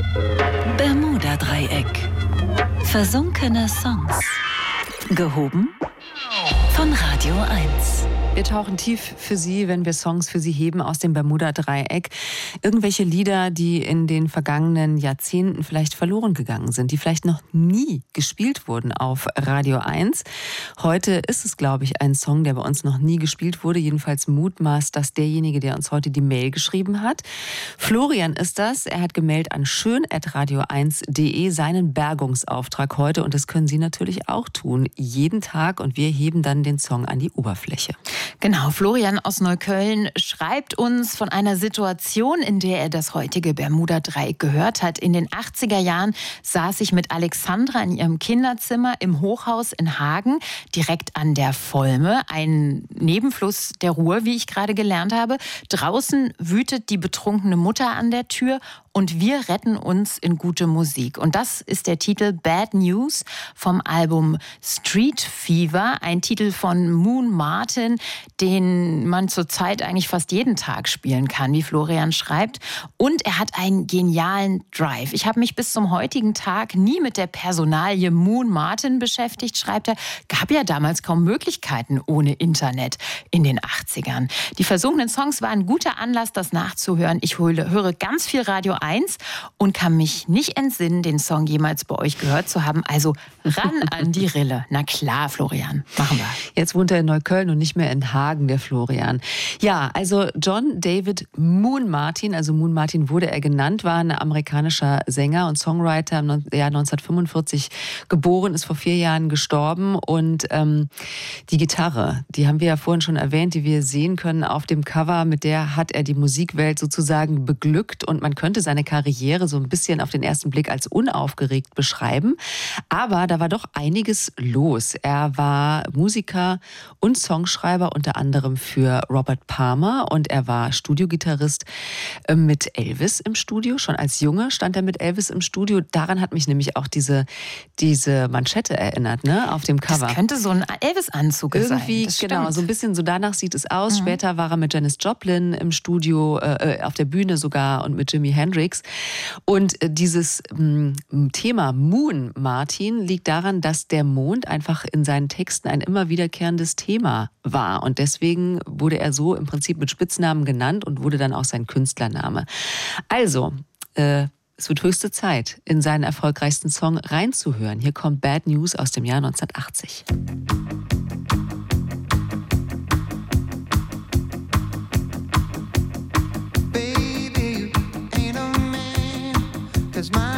Bermuda-Dreieck. Versunkene Songs. Gehoben von Radio 1. Wir tauchen tief für Sie, wenn wir Songs für Sie heben aus dem Bermuda-Dreieck. Irgendwelche Lieder, die in den vergangenen Jahrzehnten vielleicht verloren gegangen sind, die vielleicht noch nie gespielt wurden auf Radio 1. Heute ist es, glaube ich, ein Song, der bei uns noch nie gespielt wurde. Jedenfalls mutmaßt das derjenige, der uns heute die Mail geschrieben hat. Florian ist das. Er hat gemailt an schön@radio1.de seinen Bergungsauftrag heute. Und das können Sie natürlich auch tun. Jeden Tag. Und wir heben dann den Song an die Oberfläche. Genau, Florian aus Neukölln schreibt uns von einer Situation, in der er das heutige Bermuda-Dreieck gehört hat. In den 80er Jahren saß ich mit Alexandra in ihrem Kinderzimmer im Hochhaus in Hagen, direkt an der Volme, ein Nebenfluss der Ruhr, wie ich gerade gelernt habe. Draußen wütet die betrunkene Mutter an der Tür und wir retten uns in gute Musik. Und das ist der Titel Bad News vom Album Street Fever, ein Titel von Moon Martin, den man zurzeit eigentlich fast jeden Tag spielen kann, wie Florian schreibt. Und er hat einen genialen Drive. Ich habe mich bis zum heutigen Tag nie mit der Personalie Moon Martin beschäftigt, schreibt er. Gab ja damals kaum Möglichkeiten ohne Internet in den 80ern. Die versunkenen Songs waren ein guter Anlass, das nachzuhören. Ich höre ganz viel Radio 1 und kann mich nicht entsinnen, den Song jemals bei euch gehört zu haben. Also ran an die Rille. Na klar, Florian, machen wir. Jetzt wohnt er in Neukölln und nicht mehr in Hagen, der Florian. Ja, also John David Moon Martin, also Moon Martin wurde er genannt, war ein amerikanischer Sänger und Songwriter im Jahr 1945 geboren, ist vor 4 Jahren gestorben. Und die Gitarre, die haben wir ja vorhin schon erwähnt, die wir sehen können auf dem Cover, mit der hat er die Musikwelt sozusagen beglückt und man könnte seine Karriere so ein bisschen auf den ersten Blick als unaufgeregt beschreiben. Aber da war doch einiges los. Er war Musiker und Songschreiber, unter anderem für Robert Palmer, und er war Studiogitarrist mit Elvis im Studio. Schon als Junge stand er mit Elvis im Studio. Daran hat mich nämlich auch diese Manschette erinnert, ne, auf dem Cover. Das könnte so ein Elvis-Anzug sein. Irgendwie, genau, so ein bisschen so danach sieht es aus. Mhm. Später war er mit Janis Joplin im Studio, auf der Bühne sogar, und mit Jimi Hendrix. Und dieses Thema Moon Martin liegt daran, dass der Mond einfach in seinen Texten ein immer wiederkehrendes Thema war. Und deswegen wurde er so im Prinzip mit Spitznamen genannt und wurde dann auch sein Künstlername. Also, es wird höchste Zeit, in seinen erfolgreichsten Song reinzuhören. Hier kommt Bad News aus dem Jahr 1980. Baby, you ain't a man, 'cause my